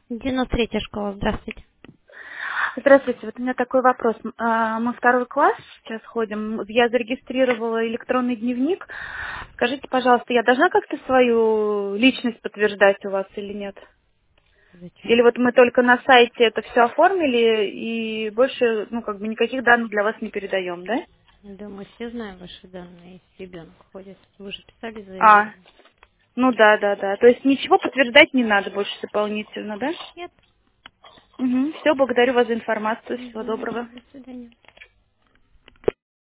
93-я школа, здравствуйте. Здравствуйте, вот у меня такой вопрос. Мы второй класс сейчас ходим. Я зарегистрировала электронный дневник. Скажите, пожалуйста, я должна как-то свою личность подтверждать у вас или нет? Зачем? Или вот мы только на сайте это все оформили и больше, никаких данных для вас не передаем, да? Думаю, все знаем ваши данные, если ребенок ходит. Вы же писали А, заявление. ну да, да, да. То есть ничего подтверждать не надо больше дополнительно, да? Нет. Угу. Все, благодарю вас за информацию. Всего Мгм. доброго. До свидания.